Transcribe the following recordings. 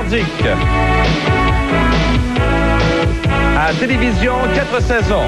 nordiques. À la télévision, 4 saisons.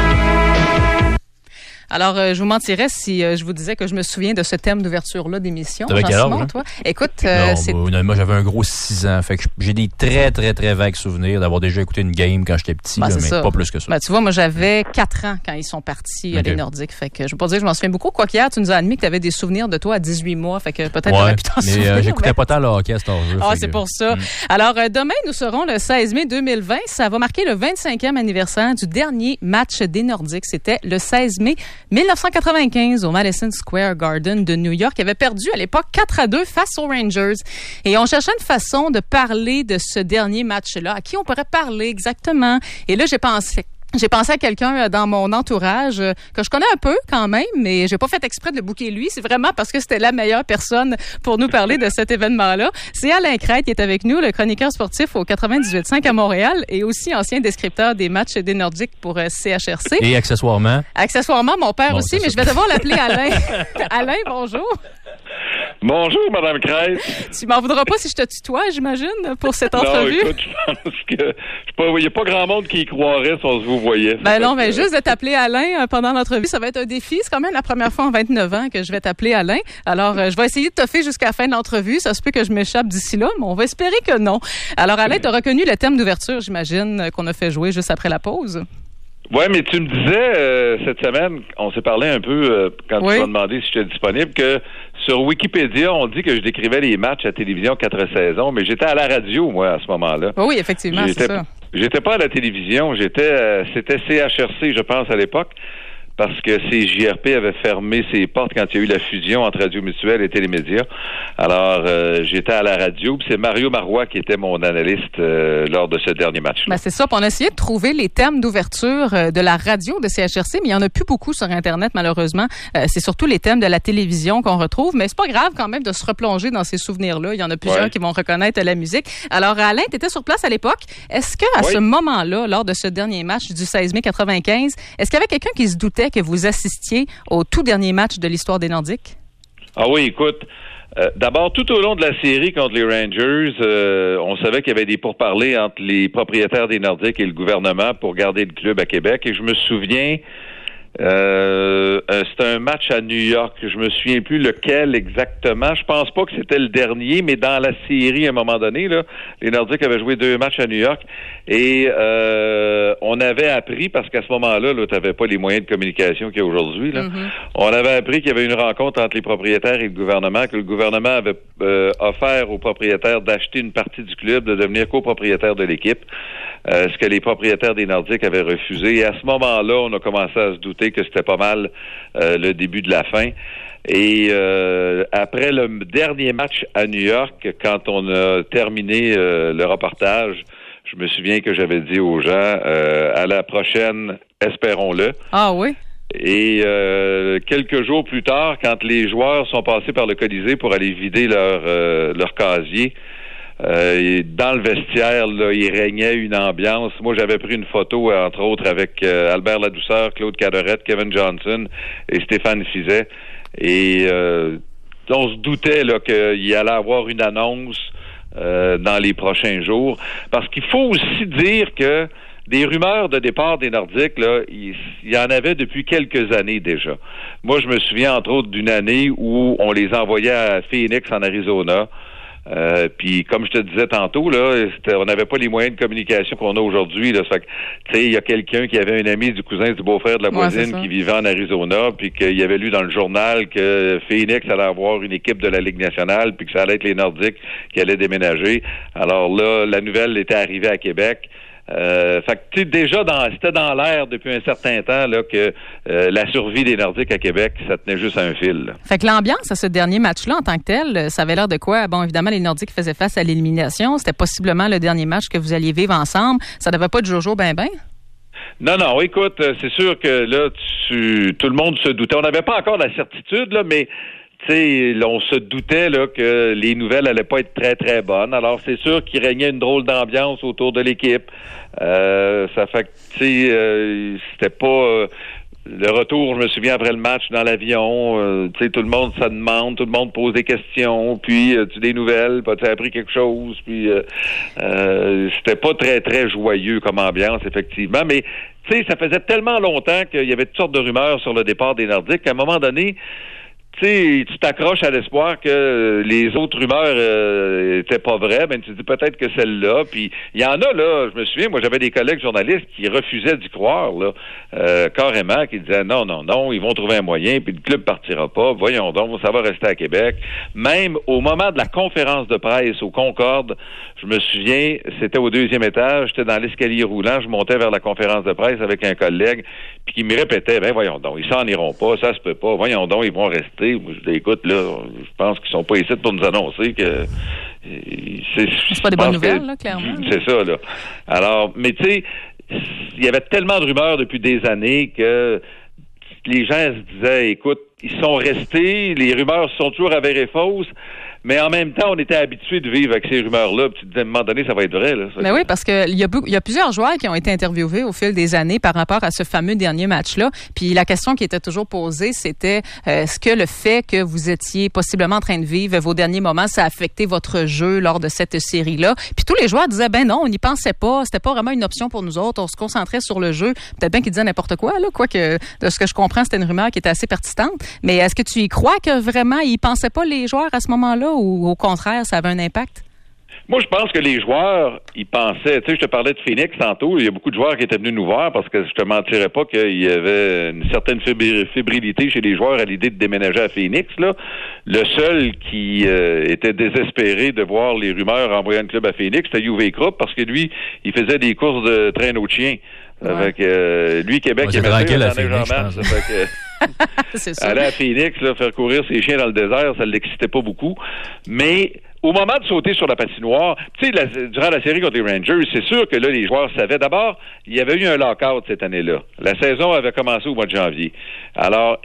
Alors, je vous mentirais si je vous disais que je me souviens de ce thème d'ouverture-là d'émission. T'avais quel âge, toi? Écoute, moi, j'avais un gros 6 ans. Fait que j'ai des très, très, très vagues souvenirs d'avoir déjà écouté une game quand j'étais petit, mais ça. Pas plus que ça. Ben, tu vois, moi, j'avais 4 ans quand ils sont partis, les Nordiques. Fait que je veux pas dire que je m'en souviens beaucoup. Quoi qu'hier, tu nous as admis que tu avais des souvenirs de toi à 18 mois. Fait que peut-être t'aurais pu t'en souvenir. Mais j'écoutais pas tant le hockey à cet âge-là. Ah, c'est pour ça. Alors, demain, nous serons le 16 mai 2020. Ça va marquer le 25e anniversaire du dernier match des Nordiques. C'était le 16 mai 1995 au Madison Square Garden de New York. Ils avaient perdu à l'époque 4-2 face aux Rangers. Et on cherchait une façon de parler de ce dernier match-là. À qui on pourrait parler exactement? Et là, j'ai pensé à quelqu'un dans mon entourage que je connais un peu quand même, mais j'ai pas fait exprès de le booker lui. C'est vraiment parce que c'était la meilleure personne pour nous parler de cet événement-là. C'est Alain Crête qui est avec nous, le chroniqueur sportif au 98.5 à Montréal et aussi ancien descripteur des matchs des Nordiques pour CHRC. Et accessoirement? Accessoirement, mon père aussi, mais je vais devoir l'appeler Alain. Alain, bonjour. Bonjour, Madame Crête. Tu m'en voudras pas si je te tutoie, j'imagine, pour cette entrevue? Non, écoute, je pense que il n'y a pas grand monde qui y croirait si on se vous voyait. Ben non, mais juste de t'appeler Alain pendant l'entrevue, ça va être un défi. C'est quand même la première fois en 29 ans que je vais t'appeler Alain. Alors, je vais essayer de toffer jusqu'à la fin de l'entrevue. Ça se peut que je m'échappe d'ici là, mais on va espérer que non. Alors, Alain, tu as reconnu le thème d'ouverture, j'imagine, qu'on a fait jouer juste après la pause. Oui, mais tu me disais cette semaine, on s'est parlé un peu quand tu m'as demandé si j'étais disponible, que sur Wikipédia, on dit que je décrivais les matchs à télévision 4 saisons, mais j'étais à la radio, moi, à ce moment-là. Oui, effectivement, c'est ça. J'étais pas à la télévision, c'était CHRC, je pense, à l'époque, parce que CJRP avait fermé ses portes quand il y a eu la fusion entre Radio Mutuelle et Télémédia. Alors, j'étais à la radio, puis c'est Mario Marois qui était mon analyste lors de ce dernier match. Ben c'est ça, puis on a essayé de trouver les thèmes d'ouverture de la radio de CHRC, mais il n'y en a plus beaucoup sur Internet, malheureusement. C'est surtout les thèmes de la télévision qu'on retrouve, mais c'est pas grave quand même de se replonger dans ces souvenirs-là. Il y en a plusieurs qui vont reconnaître la musique. Alors, Alain, tu étais sur place à l'époque. Est-ce qu'à ce moment-là, lors de ce dernier match du 16 mai 95, est-ce qu'il y avait quelqu'un qui se doutait que vous assistiez au tout dernier match de l'histoire des Nordiques? Ah oui, écoute, d'abord, tout au long de la série contre les Rangers, on savait qu'il y avait des pourparlers entre les propriétaires des Nordiques et le gouvernement pour garder le club à Québec. Et je me souviens, c'était un match à New York. Je me souviens plus lequel exactement. Je pense pas que c'était le dernier, mais dans la série, à un moment donné, là, les Nordiques avaient joué 2 matchs à New York. Et on avait appris, parce qu'à ce moment-là, tu n'avais pas les moyens de communication qu'il y a aujourd'hui, là. On avait appris qu'il y avait une rencontre entre les propriétaires et le gouvernement, que le gouvernement avait offert aux propriétaires d'acheter une partie du club, de devenir copropriétaire de l'équipe, ce que les propriétaires des Nordiques avaient refusé. Et à ce moment-là, on a commencé à se douter que c'était pas mal le début de la fin. Et après le dernier match à New York, quand on a terminé le reportage, je me souviens que j'avais dit aux gens, à la prochaine, espérons-le. Ah oui? Et quelques jours plus tard, quand les joueurs sont passés par le Colisée pour aller vider leur casier, et dans le vestiaire, là, il régnait une ambiance. Moi, j'avais pris une photo, entre autres, avec Albert Ladouceur, Claude Cadorette, Kevin Johnson et Stéphane Fizet. Et on se doutait là qu'il allait avoir une annonce dans les prochains jours. Parce qu'il faut aussi dire que des rumeurs de départ des Nordiques, là, il y en avait depuis quelques années déjà. Moi, je me souviens, entre autres, d'une année où on les envoyait à Phoenix, en Arizona. Puis comme je te disais tantôt, là, on n'avait pas les moyens de communication qu'on a aujourd'hui. Là, fait que, tu sais, il y a quelqu'un qui avait un ami du cousin du beau-frère de la voisine qui vivait en Arizona, puis qu'il avait lu dans le journal que Phoenix allait avoir une équipe de la Ligue nationale, puis que ça allait être les Nordiques qui allaient déménager. Alors là, la nouvelle était arrivée à Québec. Fait que tu sais, déjà c'était dans l'air depuis un certain temps là que la survie des Nordiques à Québec, ça tenait juste à un fil. Là. Fait que l'ambiance à ce dernier match-là en tant que tel, ça avait l'air de quoi? Bon, évidemment, les Nordiques faisaient face à l'élimination. C'était possiblement le dernier match que vous alliez vivre ensemble. Ça devait pas être jojo ben. Non, écoute, c'est sûr que là, tout le monde se doutait. On n'avait pas encore la certitude, là, mais tu sais, on se doutait là que les nouvelles allaient pas être très très bonnes. Alors c'est sûr qu'il régnait une drôle d'ambiance autour de l'équipe. Ça fait que tu sais, c'était pas Le retour, je me souviens, après le match dans l'avion, tu sais, tout le monde ça demande, tout le monde pose des questions, puis tu des nouvelles, tu as appris quelque chose, puis c'était pas très, très joyeux comme ambiance, effectivement, mais tu sais, ça faisait tellement longtemps qu'il y avait toutes sortes de rumeurs sur le départ des Nordiques qu'à un moment donné, tu sais, tu t'accroches à l'espoir que les autres rumeurs étaient pas vraies, ben tu dis peut-être que celle-là, puis il y en a là, je me souviens, moi j'avais des collègues journalistes qui refusaient d'y croire là, carrément, qui disaient non, ils vont trouver un moyen, puis le club partira pas, voyons donc, ça va rester à Québec. Même au moment de la conférence de presse au Concorde, je me souviens, c'était au 2e étage, j'étais dans l'escalier roulant, je montais vers la conférence de presse avec un collègue, puis qui me répétait, ben voyons donc, ils s'en iront pas, ça se peut pas, voyons donc, ils vont rester. Moi, je dis, écoute, là, je pense qu'ils sont pas ici pour nous annoncer que c'est pas des bonnes nouvelles, là, clairement. C'est ça, là. Alors, mais tu sais, il y avait tellement de rumeurs depuis des années que les gens se disaient, écoute, ils sont restés, les rumeurs sont toujours avérées fausses, mais en même temps, on était habitués de vivre avec ces rumeurs-là. Puis tu te disais, à un moment donné, ça va être vrai. Là, mais oui, parce qu'il y a plusieurs joueurs qui ont été interviewés au fil des années par rapport à ce fameux dernier match-là. Puis la question qui était toujours posée, c'était est-ce que le fait que vous étiez possiblement en train de vivre vos derniers moments, ça a affecté votre jeu lors de cette série-là? Puis tous les joueurs disaient, ben non, on n'y pensait pas. C'était pas vraiment une option pour nous autres. On se concentrait sur le jeu. Peut-être bien qu'ils disaient n'importe quoi, là. Quoique, de ce que je comprends, c'était une rumeur qui était assez persistante. Mais est-ce que tu y crois que vraiment, ils pensaient pas les joueurs à ce moment-là? Ou au contraire, ça avait un impact? Moi, je pense que les joueurs, ils pensaient, tu sais, je te parlais de Phoenix tantôt, il y a beaucoup de joueurs qui étaient venus nous voir parce que je te mentirais pas qu'il y avait une certaine fébrilité chez les joueurs à l'idée de déménager à Phoenix, là. Le seul qui était désespéré de voir les rumeurs envoyer un club à Phoenix, c'était Uwe Krupp parce que lui, il faisait des courses de traîneau de chien. Ouais. Avec lui, Québec, il tranquille à Phoenix, c'est ça. Aller à Phoenix, là, faire courir ses chiens dans le désert, ça ne l'excitait pas beaucoup. Mais au moment de sauter sur la patinoire, tu sais, durant la série contre les Rangers, c'est sûr que là, les joueurs savaient. D'abord, il y avait eu un lockout cette année-là. La saison avait commencé au mois de janvier. Alors,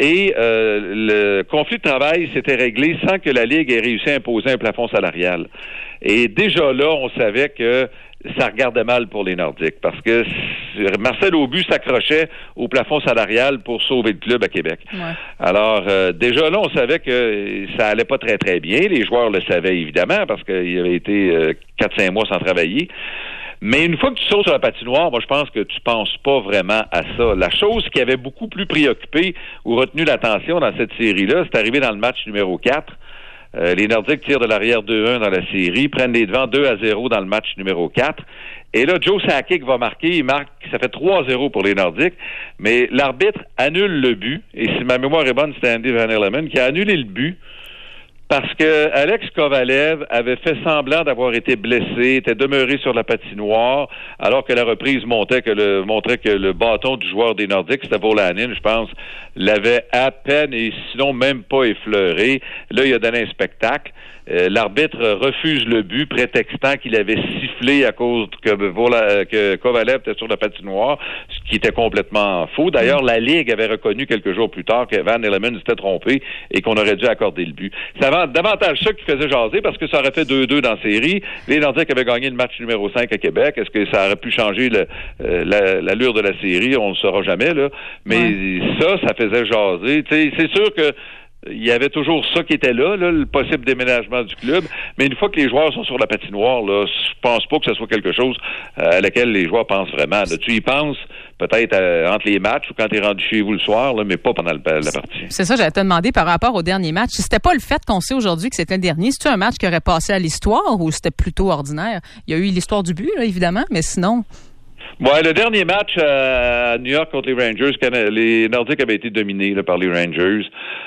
le conflit de travail s'était réglé sans que la Ligue ait réussi à imposer un plafond salarial. Et déjà là, on savait que ça regardait mal pour les Nordiques parce que Marcel Aubu s'accrochait au plafond salarial pour sauver le club à Québec. Ouais. Alors, déjà là, on savait que ça allait pas très, très bien. Les joueurs le savaient évidemment parce qu'il avait été 4-5 mois sans travailler. Mais une fois que tu sautes sur la patinoire, moi, je pense que tu penses pas vraiment à ça. La chose qui avait beaucoup plus préoccupé ou retenu l'attention dans cette série-là, c'est arrivé dans le match numéro 4. Les Nordiques tirent de l'arrière 2-1 dans la série, prennent les devants 2-0 dans le match numéro 4. Et là, Joe Sakic va marquer, il marque, ça fait 3-0 pour les Nordiques, mais l'arbitre annule le but, et si ma mémoire est bonne, c'était Andy Van Hilleman qui a annulé le but, parce que Alex Kovalev avait fait semblant d'avoir été blessé, était demeuré sur la patinoire, alors que la reprise montrait que le bâton du joueur des Nordiques, c'était Volanin, je pense, l'avait à peine et sinon même pas effleuré. Là, il a donné un spectacle. L'arbitre refuse le but, prétextant qu'il avait sifflé à cause que Kovalev était sur la patinoire, ce qui était complètement faux. D'ailleurs, la Ligue avait reconnu quelques jours plus tard que Van Hilleman s'était trompé et qu'on aurait dû accorder le but. C'est davantage ça qui faisait jaser parce que ça aurait fait 2-2 dans la série. Les Nordiques avaient gagné le match numéro 5 à Québec. Est-ce que ça aurait pu changer l'allure de la série? On ne le saura jamais, là. Mais ça faisait jaser. T'sais, c'est sûr que il y avait toujours ça qui était là, le possible déménagement du club. Mais une fois que les joueurs sont sur la patinoire, là, je pense pas que ce soit quelque chose à laquelle les joueurs pensent vraiment. Là, tu y penses peut-être entre les matchs ou quand tu es rendu chez vous le soir, là, mais pas pendant la partie. C'est ça, j'allais te demander par rapport au dernier match. Si c'était pas le fait qu'on sait aujourd'hui que c'était le dernier, c'est-tu un match qui aurait passé à l'histoire ou c'était plutôt ordinaire? Il y a eu l'histoire du but, là, évidemment, mais sinon... Ouais, le dernier match à New York contre les Rangers, les Nordiques avaient été dominés là, par les Rangers.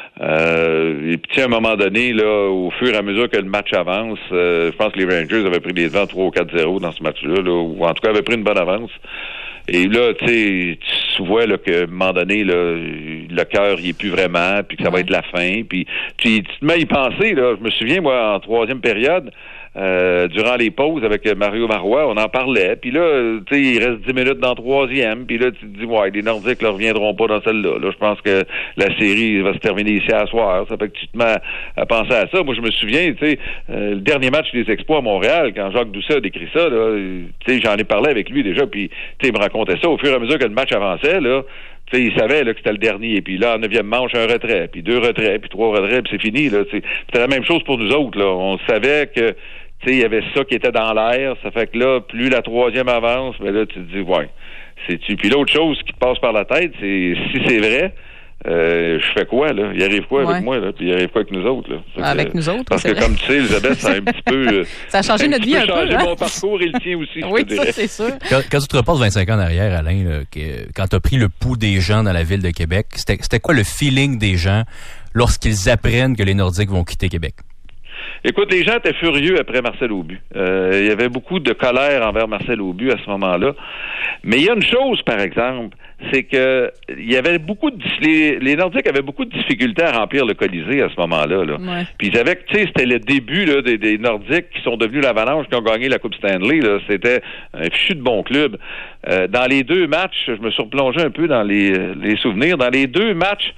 Et puis, à un moment donné, là, au fur et à mesure que le match avance, je pense que les Rangers avaient pris des devants 3 ou 4-0 dans ce match-là, là, ou en tout cas avaient pris une bonne avance. Et là, tu vois là, qu'à un moment donné, là, le cœur il est plus vraiment, puis que ça va être la fin. Puis tu te mets à y penser, là. Je me souviens, moi, en troisième période, durant les pauses avec Mario Marois, on en parlait. Puis là, tu sais, il reste 10 minutes dans le troisième. Puis là, tu te dis, ouais, les Nordiques ne reviendront pas dans celle-là. Là, je pense que la série va se terminer ici à soir. Ça fait que tu te mets à penser à ça. Moi, je me souviens, tu sais, le dernier match des Expos à Montréal, quand Jacques Doucet a décrit ça, là, tu sais, j'en ai parlé avec lui déjà. Puis, tu sais, il me racontait ça. Au fur et à mesure que le match avançait, là, Tu sais, ils savaient là, que c'était le dernier. Puis là, en 9e manche, un retrait, puis 2 retraits, puis 3 retraits, puis c'est fini. Là, c'était la même chose pour nous autres. Là. On savait que il y avait ça qui était dans l'air. Ça fait que là, plus la 3e avance, mais là, tu te dis, ouais, c'est-tu. Puis l'autre chose qui te passe par la tête, c'est si c'est vrai, je fais quoi, là? Il arrive quoi avec moi, là? Puis il arrive quoi avec nous autres, là? Avec nous autres, parce que, comme tu sais, Elisabeth, ça a un petit peu... ça a changé notre vie un peu, Ça a changé hein? mon parcours et le tien aussi, oui, ça, c'est sûr. Quand tu te reportes 25 ans en arrière, Alain, là, quand tu as pris le pouls des gens dans la ville de Québec, c'était quoi le feeling des gens lorsqu'ils apprennent que les Nordiques vont quitter Québec? Écoute, les gens étaient furieux après Marcel Aubu. Il y avait beaucoup de colère envers Marcel Aubu à ce moment-là. Mais il y a une chose, par exemple, c'est que il y avait les Nordiques avaient beaucoup de difficultés à remplir le Colisée à ce moment-là. Là. Ouais. Puis ils avaient, tu sais, c'était le début là, des Nordiques qui sont devenus l'Avalanche, qui ont gagné la Coupe Stanley. Là. C'était un fichu de bon club. Dans les 2 matchs, je me suis replongé un peu dans les souvenirs. Dans les 2 matchs,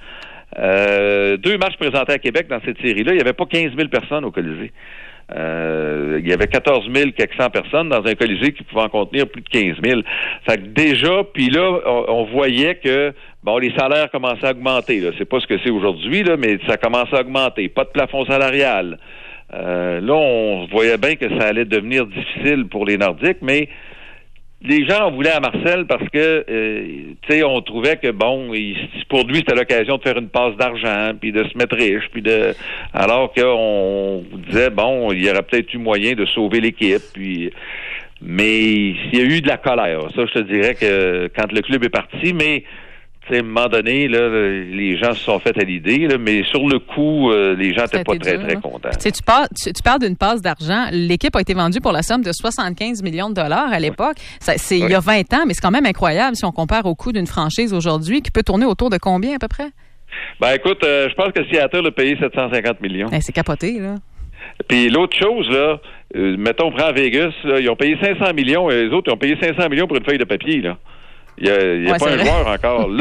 2 matchs présentés à Québec dans cette série-là, il n'y avait pas 15 000 personnes au Colisée. Il y avait 14 quelques cent personnes dans un Colisée qui pouvait en contenir plus de 15 000. Fait que déjà, puis là, on voyait que les salaires commençaient à augmenter. Là. C'est pas ce que c'est aujourd'hui, là, mais ça commençait à augmenter. Pas de plafond salarial. Là, on voyait bien que ça allait devenir difficile pour les Nordiques, mais les gens en voulaient à Marcel parce que, tu sais, on trouvait que, pour lui, c'était l'occasion de faire une passe d'argent, puis de se mettre riche, alors qu'on disait, il y aurait peut-être eu moyen de sauver l'équipe, mais il y a eu de la colère. Ça, je te dirais que quand le club est parti, mais à un moment donné, là, les gens se sont fait à l'idée, là, mais sur le coup, les gens n'étaient pas très contents. Tu parles d'une passe d'argent. L'équipe a été vendue pour la somme de 75 millions de dollars à l'époque. C'est il y a 20 ans, mais c'est quand même incroyable si on compare au coût d'une franchise aujourd'hui qui peut tourner autour de combien à peu près? Écoute, je pense que Seattle a payé 750 millions. C'est capoté, là. Puis l'autre chose, là, mettons, on prend Vegas, là, ils ont payé 500 millions et les autres, ils ont payé 500 millions pour une feuille de papier, là. Il n'y a pas un joueur encore.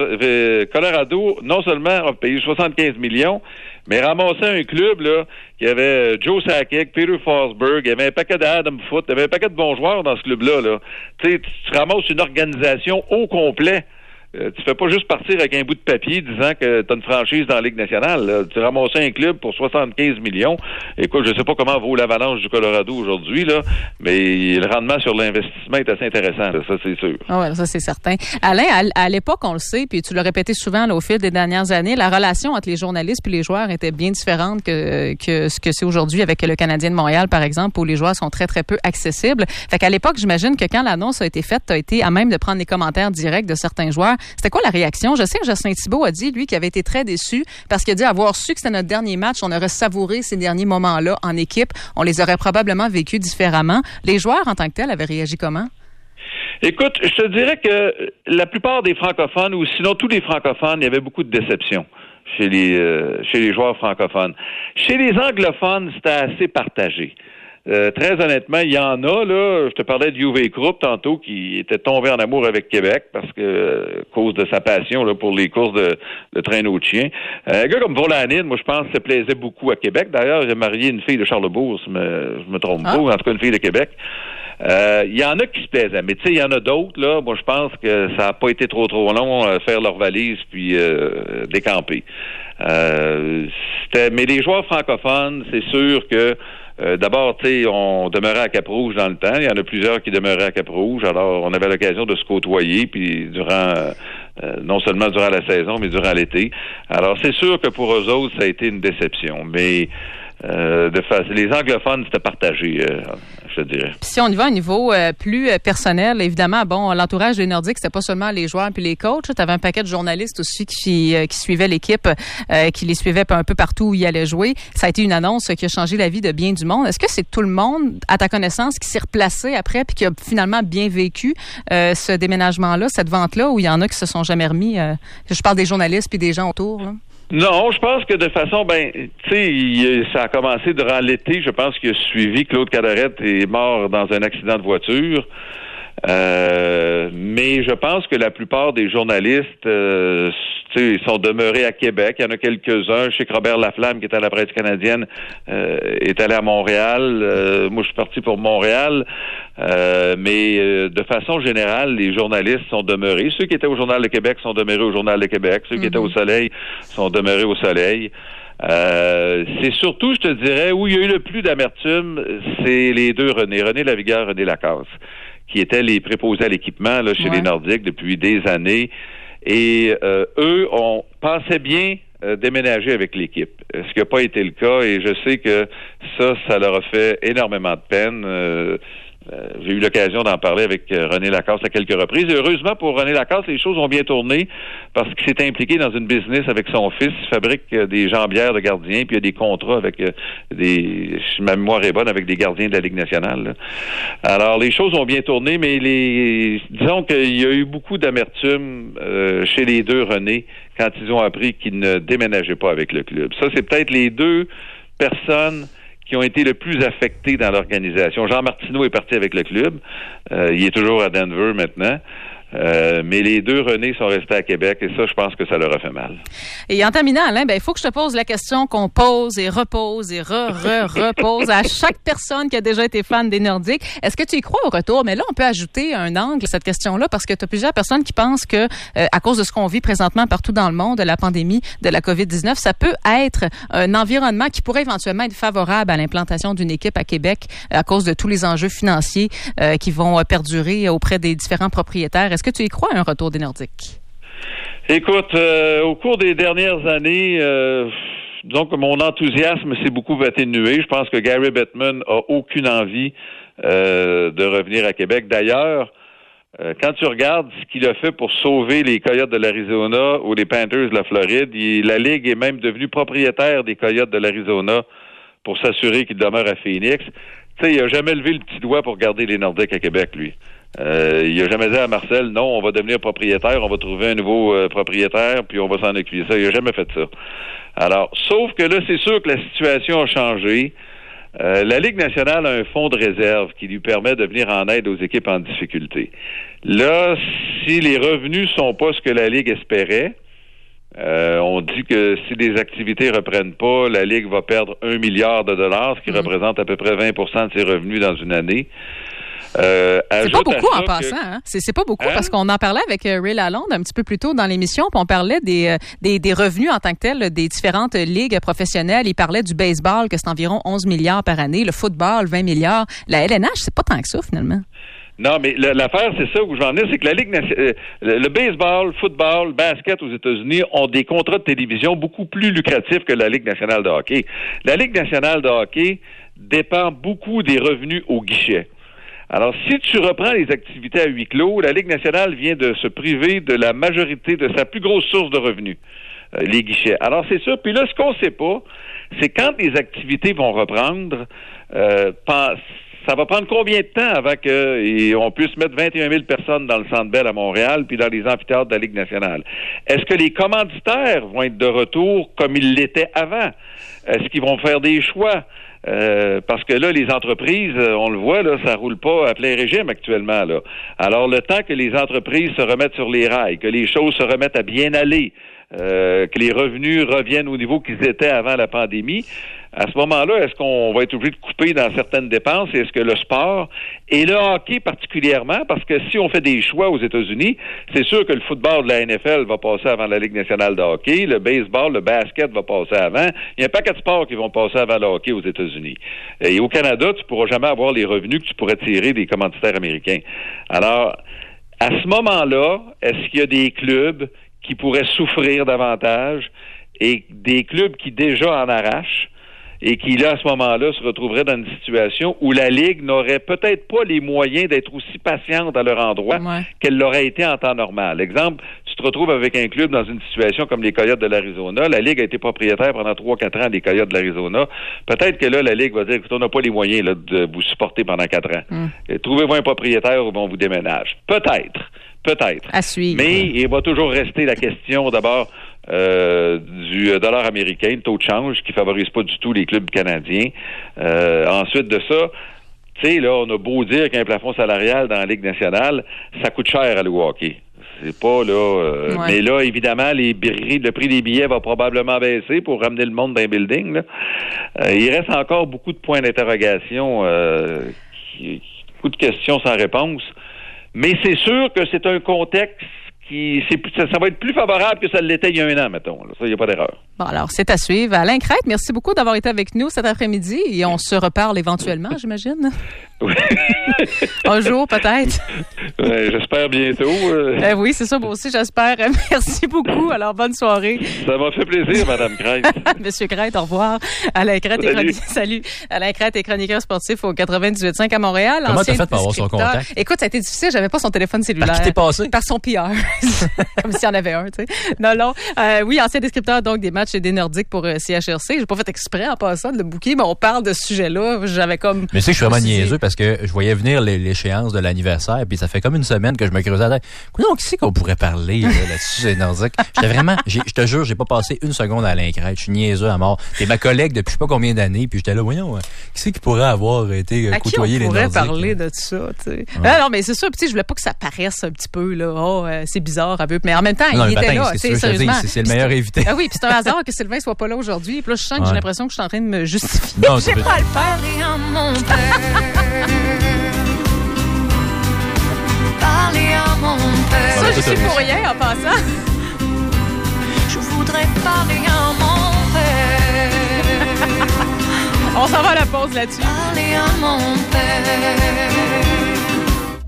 Là, Colorado, non seulement a payé 75 millions, mais ramassait un club là qui avait Joe Sakic, Peter Forsberg, il y avait un paquet d'Adam Foote, il y avait un paquet de bons joueurs dans ce club-là. Là. Tu sais, tu ramasses une organisation au complet. Tu fais pas juste partir avec un bout de papier disant que tu as une franchise dans la Ligue nationale. Là. Tu ramasses un club pour 75 millions. Écoute, je sais pas comment vaut l'Avalanche du Colorado aujourd'hui, là, mais le rendement sur l'investissement est assez intéressant. Là, ça, c'est sûr. Oui, ça, c'est certain. Alain, à l'époque, on le sait, puis tu l'as répété souvent là, au fil des dernières années, la relation entre les journalistes et les joueurs était bien différente que ce que c'est aujourd'hui avec le Canadien de Montréal, par exemple, où les joueurs sont très, très peu accessibles. Fait qu'à l'époque, j'imagine que quand l'annonce a été faite, tu as été à même de prendre les commentaires directs de certains joueurs. C'était quoi la réaction? Je sais que Jocelyn Thibault a dit, lui, qu'il avait été très déçu parce qu'il a dit avoir su que c'était notre dernier match, on aurait savouré ces derniers moments-là en équipe. On les aurait probablement vécus différemment. Les joueurs, en tant que tels, avaient réagi comment? Écoute, je te dirais que la plupart des francophones, ou sinon tous les francophones, il y avait beaucoup de déception chez les joueurs francophones. Chez les anglophones, c'était assez partagé. Très honnêtement, il y en a, là, je te parlais de Uwe Krupp tantôt, qui était tombé en amour avec Québec parce que, à cause de sa passion là, pour les courses de traîneau de chien. Un gars comme Volanin, moi, je pense, se plaisait beaucoup à Québec. D'ailleurs, il a marié une fille de Charlesbourg, si je me trompe pas, en tout cas une fille de Québec. Il y en a qui se plaisaient, mais tu sais, il y en a d'autres, là, moi, je pense que ça n'a pas été trop long faire leur valise puis décamper. Mais les joueurs francophones, c'est sûr que d'abord, tu sais, on demeurait à Cap-Rouge dans le temps. Il y en a plusieurs qui demeuraient à Cap-Rouge. Alors, on avait l'occasion de se côtoyer, puis non seulement durant la saison, mais durant l'été. Alors, c'est sûr que pour eux autres, ça a été une déception. Mais les anglophones, c'était partagé, je te dirais. Puis si on y va à un niveau plus personnel, évidemment, l'entourage des Nordiques, c'était pas seulement les joueurs puis les coachs. Tu avais un paquet de journalistes aussi qui suivaient l'équipe, qui les suivaient un peu partout où ils allaient jouer. Ça a été une annonce qui a changé la vie de bien du monde. Est-ce que c'est tout le monde, à ta connaissance, qui s'est replacé après puis qui a finalement bien vécu ce déménagement-là, cette vente-là, où il y en a qui se sont jamais remis? Je parle des journalistes puis des gens autour, là. Non, je pense que de façon, tu sais, ça a commencé durant l'été. Je pense qu'il a suivi Claude Cadarette est mort dans un accident de voiture. Mais je pense que la plupart des journalistes ils sont demeurés à Québec. Il y en a quelques-uns. Je sais que Robert Laflamme, qui est à la presse canadienne, est allé à Montréal. Moi, je suis parti pour Montréal. Mais de façon générale, les journalistes sont demeurés. Ceux qui étaient au Journal de Québec sont demeurés au Journal de Québec. Ceux qui étaient au Soleil sont demeurés au Soleil. C'est surtout, je te dirais, où il y a eu le plus d'amertume, c'est les deux René Lavigueur, René Lacasse, qui étaient les préposés à l'équipement là, chez les Nordiques depuis des années. Et eux, pensaient bien déménager avec l'équipe, ce qui n'a pas été le cas. Et je sais que ça leur a fait énormément de peine. J'ai eu l'occasion d'en parler avec René Lacasse à quelques reprises. Et heureusement pour René Lacasse, les choses ont bien tourné parce qu'il s'est impliqué dans une business avec son fils. Il fabrique des jambières de gardiens, puis il y a des contrats avec si ma mémoire est bonne, avec des gardiens de la Ligue nationale. Là. Alors, les choses ont bien tourné, mais disons qu'il y a eu beaucoup d'amertume chez les deux René quand ils ont appris qu'ils ne déménageaient pas avec le club. Ça, c'est peut-être les deux personnes qui ont été le plus affectés dans l'organisation. Jean Martineau est parti avec le club. Il est toujours à Denver maintenant. Mais les deux René sont restés à Québec et ça, je pense que ça leur a fait mal. Et en terminant, Alain, il faut que je te pose la question qu'on pose et repose et repose à chaque personne qui a déjà été fan des Nordiques. Est-ce que tu y crois au retour? Mais là, on peut ajouter un angle à cette question-là parce que tu as plusieurs personnes qui pensent que, à cause de ce qu'on vit présentement partout dans le monde, de la pandémie de la COVID-19, ça peut être un environnement qui pourrait éventuellement être favorable à l'implantation d'une équipe à Québec à cause de tous les enjeux financiers qui vont perdurer auprès des différents propriétaires. Est-ce que tu y crois à un retour des Nordiques? Écoute, au cours des dernières années, disons que mon enthousiasme s'est beaucoup atténué. Je pense que Gary Bettman a aucune envie de revenir à Québec. D'ailleurs, quand tu regardes ce qu'il a fait pour sauver les Coyotes de l'Arizona ou les Panthers de la Floride, la Ligue est même devenue propriétaire des Coyotes de l'Arizona pour s'assurer qu'ils demeurent à Phoenix. Tu sais, il n'a jamais levé le petit doigt pour garder les Nordiques à Québec, lui. Il n'a jamais dit à Marcel, non, on va devenir propriétaire, on va trouver un nouveau propriétaire, puis on va s'en occuper. Ça, il n'a jamais fait ça. Alors, sauf que là, c'est sûr que la situation a changé. La Ligue nationale a un fonds de réserve qui lui permet de venir en aide aux équipes en difficulté. Là, si les revenus sont pas ce que la Ligue espérait, on dit que si les activités reprennent pas, la Ligue va perdre 1 milliard de dollars, ce qui représente à peu près 20% de ses revenus dans une année. C'est pas beaucoup en passant. Hein? C'est pas beaucoup parce qu'on en parlait avec Ray Lalonde un petit peu plus tôt dans l'émission, puis on parlait des revenus en tant que tels des différentes ligues professionnelles. Il parlait du baseball, que c'est environ 11 milliards par année, le football, 20 milliards. La LNH, c'est pas tant que ça, finalement. Non, mais l'affaire, c'est ça où j'en ai, c'est que la Ligue le baseball, football, basket aux États-Unis ont des contrats de télévision beaucoup plus lucratifs que la Ligue nationale de hockey. La Ligue nationale de hockey dépend beaucoup des revenus au guichet. Alors, si tu reprends les activités à huis clos, la Ligue nationale vient de se priver de la majorité de sa plus grosse source de revenus, les guichets. Alors, c'est ça. Puis là, ce qu'on ne sait pas, c'est quand les activités vont reprendre, ça va prendre combien de temps avant qu'on puisse mettre 21 000 personnes dans le Centre Bell à Montréal puis dans les amphithéâtres de la Ligue nationale? Est-ce que les commanditaires vont être de retour comme ils l'étaient avant? Est-ce qu'ils vont faire des choix? Parce que là, les entreprises, on le voit, là, ça roule pas à plein régime actuellement, là. Alors, le temps que les entreprises se remettent sur les rails, que les choses se remettent à bien aller, que les revenus reviennent au niveau qu'ils étaient avant la pandémie, à ce moment-là, est-ce qu'on va être obligé de couper dans certaines dépenses? Est-ce que le sport et le hockey particulièrement, parce que si on fait des choix aux États-Unis, c'est sûr que le football de la NFL va passer avant la Ligue nationale de hockey, le baseball, le basket va passer avant. Il y a un paquet de sports qui vont passer avant le hockey aux États-Unis. Et au Canada, tu pourras jamais avoir les revenus que tu pourrais tirer des commanditaires américains. Alors, à ce moment-là, est-ce qu'il y a des clubs qui pourraient souffrir davantage et des clubs qui déjà en arrachent et qui, là, à ce moment-là, se retrouveraient dans une situation où la Ligue n'aurait peut-être pas les moyens d'être aussi patiente à leur endroit qu'elle l'aurait été en temps normal. Exemple, tu te retrouves avec un club dans une situation comme les Coyotes de l'Arizona. La Ligue a été propriétaire pendant 3-4 ans des Coyotes de l'Arizona. Peut-être que là, la Ligue va dire, écoute, on n'a pas les moyens là, de vous supporter pendant 4 ans. Trouvez-vous un propriétaire ou on vous déménage. Peut-être. À suivre. Mais il va toujours rester la question, d'abord, du dollar américain, le taux de change, qui favorise pas du tout les clubs canadiens. Ensuite de ça, Tu sais, là, on a beau dire qu'un plafond salarial dans la Ligue nationale, ça coûte cher à aller au hockey. C'est pas là... Mais là, évidemment, le prix des billets va probablement baisser pour ramener le monde dans les buildings. Là. Il reste encore beaucoup de points d'interrogation, beaucoup de questions sans réponse. Mais c'est sûr que c'est un contexte ça va être plus favorable que ça l'était il y a un an, mettons. Là. Ça, il n'y a pas d'erreur. Bon, alors, c'est à suivre. Alain Crête, merci beaucoup d'avoir été avec nous cet après-midi et on se reparle éventuellement, j'imagine. Oui. Un jour, peut-être. J'espère bientôt. Oui, c'est ça, moi aussi, j'espère. Merci beaucoup. Alors, bonne soirée. Ça m'a fait plaisir, Mme Crête. Monsieur Crête, au revoir. Alain Crête Salut. Alain Crête est chroniqueur sportif au 98.5 à Montréal. Comment t'as fait pour avoir son contact? Écoute, ça a été difficile. J'avais pas son téléphone cellulaire. Par qui t'es passé? Par son PR. Comme s'il y en avait un, tu sais. Non. Oui, ancien descripteur, donc, des matchs et des Nordiques pour CHRC. J'ai pas fait exprès en passant de le booker, mais on parle de ce sujet-là. J'avais comme... Mais tu sais que je suis vraiment niaiseux parce que je voyais venir l'échéance de l'anniversaire, puis ça fait comme une semaine que je me creusais la tête. Donc, qui c'est qu'on pourrait parler là-dessus, c'est Nordique? J'étais vraiment... Je te jure, j'ai pas passé une seconde à Alain Crête. Je suis niaiseux à mort. T'es ma collègue depuis je sais pas combien d'années, puis j'étais là, voyons, qui c'est qui pourrait avoir été côtoyer les Nordiques? À qui on pourrait parler de ça, tu sais? Ouais. Non, mais c'est sûr, puis je voulais pas que ça paraisse un petit peu, là, c'est bizarre un peu, mais en même temps, il était là, tu sais, sérieusement. C'est le meilleur invité. Ah oui, puis c'est un hasard que Sylvain soit pas là aujourd'hui, puis là, je sens que j'ai l'impression que je suis en train de me justifier. Non, j'ai pas le faire. Ça, je suis pour rien en passant. Je voudrais parler à mon père. On s'en va à la pause là-dessus. Parler à mon père.